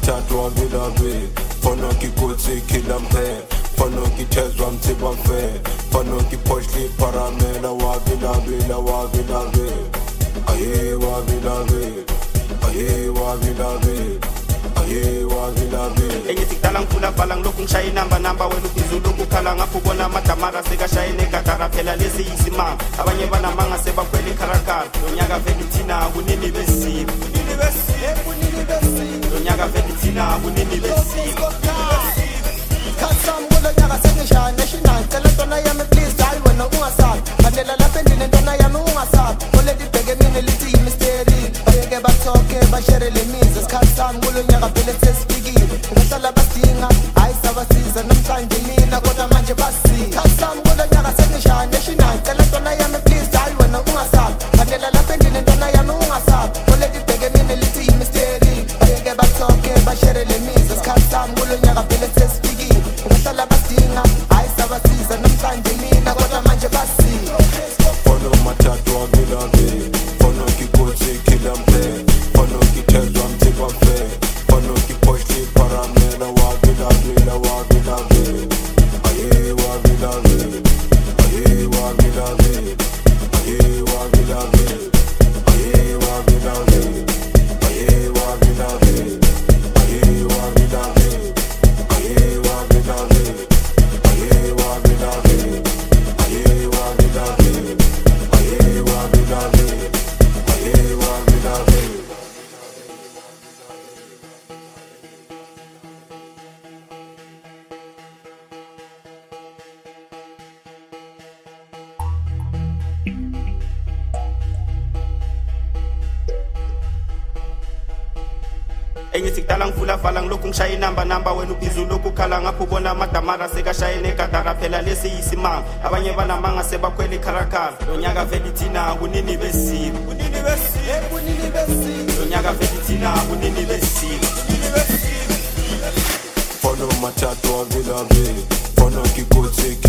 matatu avilavi Fono kikutsi kilampe Fono kitezwa mtiba fe Fono kiposhli paramela wavilavi la wavilavi Aye wavilavi Aye wavilavi Aye wavilavi Enye siktalang pula palang lokung shayi namba wenu pizulu kukala ngapubona matamara sega shayi nekatara phela lesi isima abanye banamanga sebakweli karakar lonyaka velitina kunini besiko lonyaka velitina kunini besiko Kasam gulo nyaka sengisha national tell tona yami please dai wena ungasal kanela lapha endini ntona yami ungasal ole dibheke mina lithi mystery bayeke bathoke bashare le mizi sikhatsam gulo nyaka phela sesifikile ngihlala badinga hayi sabasiza namhlanje mina kodwa manje basi kasam gulo nyaka sengisha national tell tona yami please dai wena ungasal kanela lapha endini ntona yami ungasal ole dibheke mina lithi mystery bayeke bathoke bashare le mizi sikhatsam gulo nyaka phela sesifikile ngihlala badinga hayi sabasiza namhlanje mina kodwa manje basi Fono matatu avilavi Fono kikutsi kilampe Fono kitezwa mtiba fe Fono kiposhli paramela wavilavi la wavilavi Aye wavilavi Aye wavilavi Aye wavilavi Aye wavilavi Aye wavilavi Aye wavilavi Aye wavilavi Aye wavilavi Aye wavilavi Aye wavilavi Aye wavilavi Enye siktalang pula palang lokung shayi namba wenu pizulu kukala ngapubona matamara sega shayi nekatara phela lesi isima abanye banamanga sebakweli karakar lonyaka velitina kunini besiko lonyaka velitina kunini besiko Fono matatu avilavi Fono kikutsi